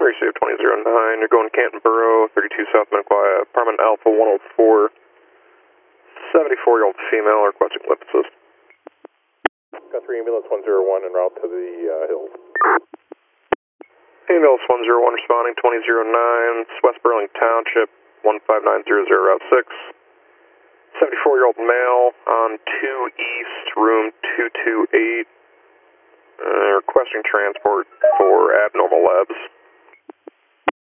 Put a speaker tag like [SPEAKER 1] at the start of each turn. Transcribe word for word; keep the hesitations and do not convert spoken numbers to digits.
[SPEAKER 1] Receive twenty oh nine, you're going Canton Borough, thirty-two South Minnequia, apartment Alpha one oh four, seventy-four-year-old female requesting lip assist.
[SPEAKER 2] Guthrie Ambulance one oh one en route to the uh, hills.
[SPEAKER 1] Ambulance one oh one responding, twenty oh nine, West Burling Township, one five nine zero zero, Route six. seventy-four-year-old male on two East, room two two eight, uh, requesting transport for abnormal labs.